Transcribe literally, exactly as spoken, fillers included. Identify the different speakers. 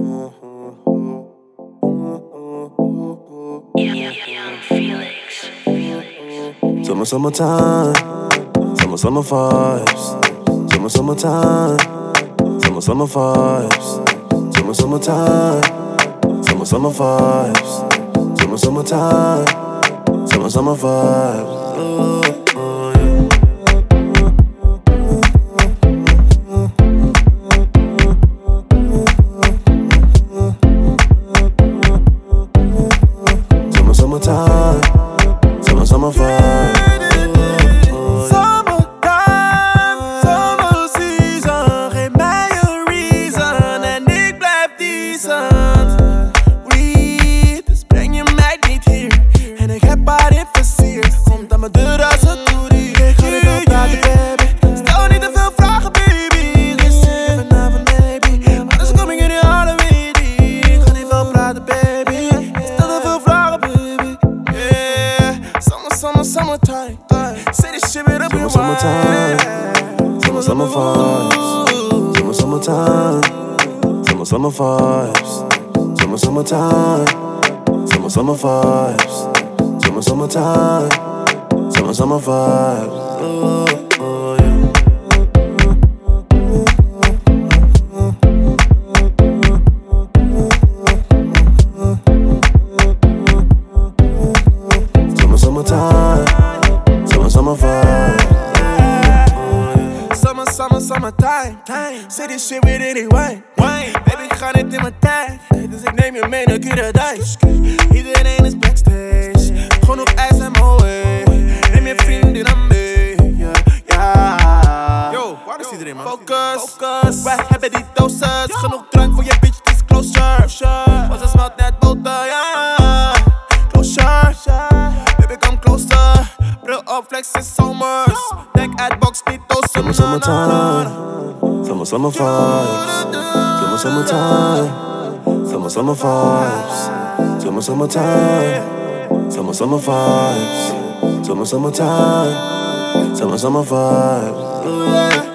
Speaker 1: Summer, summertime, summer, summer vibes. Summer, summertime, summer, summer vibes. Summer, summertime, summer, summer vibes. Summer, summertime, summer, summer vibes. Oh, oh, yeah. Summer, summertime, summer, summer vibes.
Speaker 2: Summertime, say this shit with a
Speaker 1: Summer, summertime, summer, summer vibes. Summer, summertime, summer, summer vibes. Summer, summertime, summer, summer vibes. Summer, summertime, summer, summer vibes. Oh, oh, yeah. Summertime, summer, summer vibe.
Speaker 2: Summer, summer, summertime. Say this shit with anyone. Baby, ik ga niet in mijn tijd. Dus ik neem je mee naar Paradise. Iedereen is backstage. Genoeg ijs en moe. Neem je vrienden aan mee. Yeah, yeah. Yo, waar is iedereen, man? Focus, focus. Wij hebben die doses. Genoeg drank voor je bitch, het is closure. Was het smelt net boter, ja. Closure. Bril op, flex in zomers. Denk uit box, niet toast.
Speaker 1: Summer, summertime, summer, summer vibes. Summer, summertime, summer, summer vibes. Summer, summertime, summer, summer vibes. Summer, summertime, summer, summer vibes.